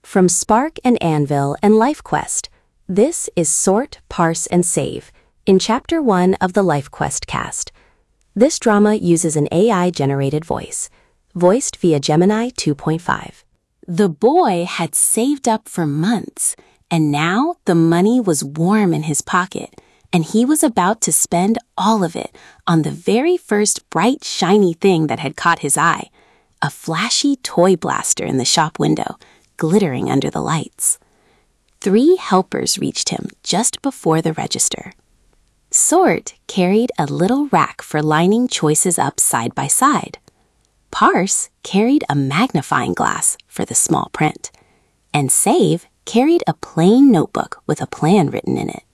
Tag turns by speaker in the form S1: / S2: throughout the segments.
S1: From Spark and Anvil and LifeQuest, this is Sort, Parse, and Save in Chapter 1 of the LifeQuest cast. This drama uses an AI-generated voice, voiced via Gemini 2.5. The boy had saved up for months, and now the money was warm in his pocket, and he was about to spend all of it on the very first bright, shiny thing that had caught his eye, a flashy toy blaster in the shop window, glittering under the lights. 3 helpers reached him just before the register. Sort carried a little rack for lining choices up side by side. Parse carried a magnifying glass for the small print, and Save carried a plain notebook with a plan written in it.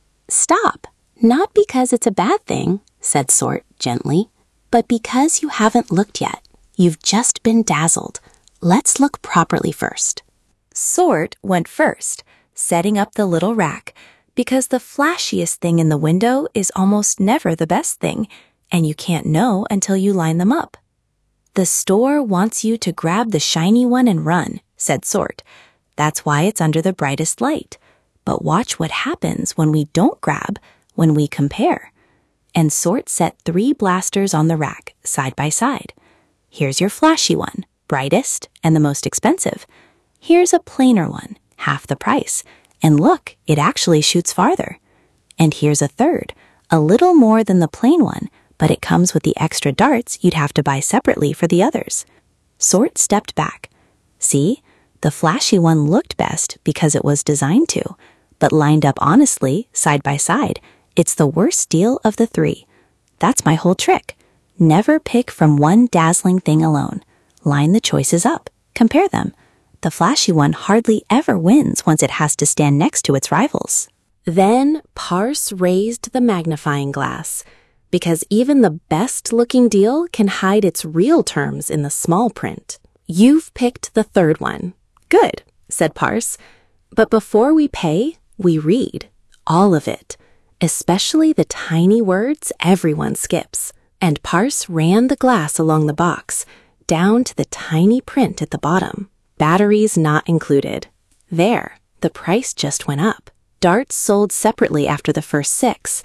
S1: "Stop, not because it's a bad thing," said Sort gently, "but because you haven't looked yet. You've just been dazzled. Let's look properly first." Sort went first, setting up the little rack, because the flashiest thing in the window is almost never the best thing, and you can't know until you line them up. "The store wants you to grab the shiny one and run," said Sort. "That's why it's under the brightest light. But watch what happens when we don't grab, when we compare." And Sort set 3 blasters on the rack, side by side. "Here's your flashy one, brightest and the most expensive. Here's a plainer one, half the price. And look, it actually shoots farther. And here's a third, a little more than the plain one, but it comes with the extra darts you'd have to buy separately for the others." Sort stepped back. "See, the flashy one looked best because it was designed to, but lined up honestly, side by side, it's the worst deal of the 3. That's my whole trick. Never pick from one dazzling thing alone. Line the choices up. Compare them. The flashy one hardly ever wins once it has to stand next to its rivals." Then Parse raised the magnifying glass, because even the best-looking deal can hide its real terms in the small print. "You've picked the 3rd one." "Good," said Parse. "But before we pay, we read. All of it. Especially the tiny words everyone skips." And Parse ran the glass along the box, down to the tiny print at the bottom. "Batteries not included." There, the price just went up. "Darts sold separately after the first 6.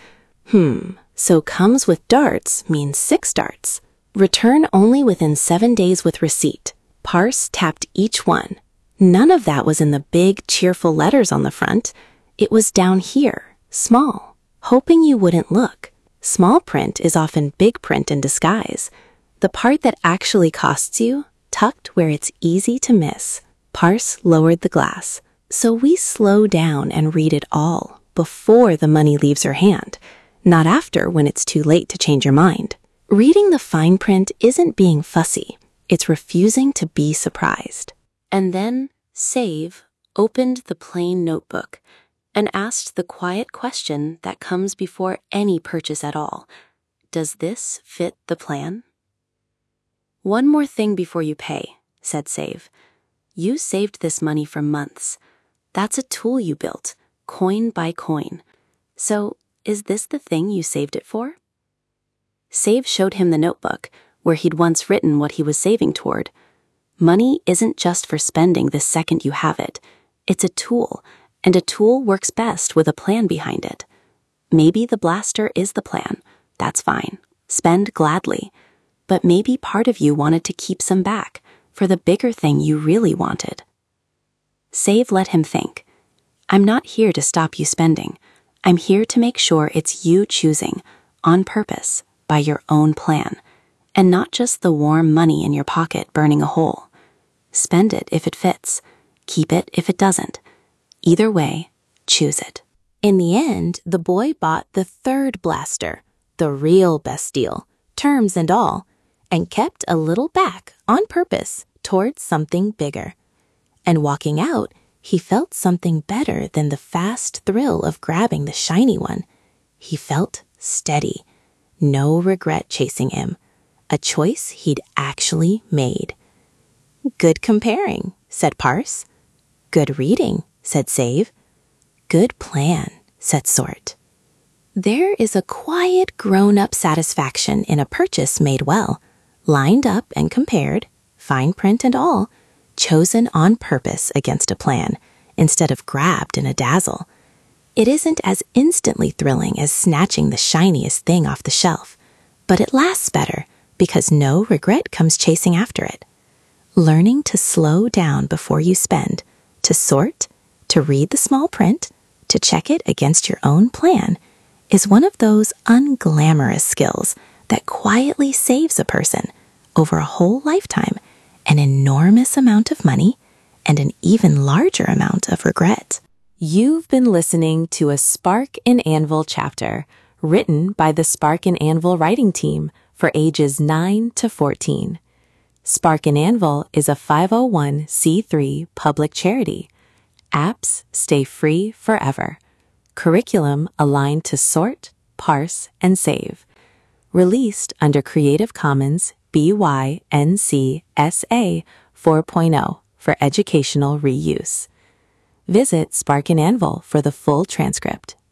S1: So comes with darts means 6 darts. Return only within 7 days with receipt." Parse tapped each one. None of that was in the big, cheerful letters on the front. It was down here, small, hoping you wouldn't look. Small print is often big print in disguise. The part that actually costs you, tucked where it's easy to miss. Parse lowered the glass. "So we slow down and read it all before the money leaves your hand, not after when it's too late to change your mind. Reading the fine print isn't being fussy. It's refusing to be surprised." And then Save opened the plain notebook and asked the quiet question that comes before any purchase at all. "Does this fit the plan?" "One more thing before you pay," said Save. "You saved this money for months. That's a tool you built, coin by coin. So, is this the thing you saved it for?" Save showed him the notebook, where he'd once written what he was saving toward. Money isn't just for spending the second you have it. It's a tool, and a tool works best with a plan behind it. Maybe the blaster is the plan. That's fine. Spend gladly. But maybe part of you wanted to keep some back for the bigger thing you really wanted. Save let him think. "I'm not here to stop you spending. I'm here to make sure it's you choosing, on purpose, by your own plan, and not just the warm money in your pocket burning a hole. Spend it if it fits. Keep it if it doesn't. Either way, choose it." In the end, the boy bought the 3rd blaster, the real best deal, terms and all, and kept a little back on purpose towards something bigger. And walking out, he felt something better than the fast thrill of grabbing the shiny one. He felt steady, no regret chasing him, a choice he'd actually made. "Good comparing," said Parse. "Good reading," said Save. "Good plan," said Sort. There is a quiet, grown-up satisfaction in a purchase made well, lined up and compared, fine print and all, chosen on purpose against a plan, instead of grabbed in a dazzle. It isn't as instantly thrilling as snatching the shiniest thing off the shelf, but it lasts better because no regret comes chasing after it. Learning to slow down before you spend, to sort, to read the small print, to check it against your own plan, is one of those unglamorous skills that quietly saves a person, over a whole lifetime, an enormous amount of money and an even larger amount of regret. You've been listening to a Spark and Anvil chapter, written by the Spark and Anvil writing team for ages 9 to 14. Spark and Anvil is a 501c3 public charity. Apps stay free forever. Curriculum aligned to sort, parse, and save. Released under Creative Commons BY-NC SA 4.0 for educational reuse. Visit Spark and Anvil for the full transcript.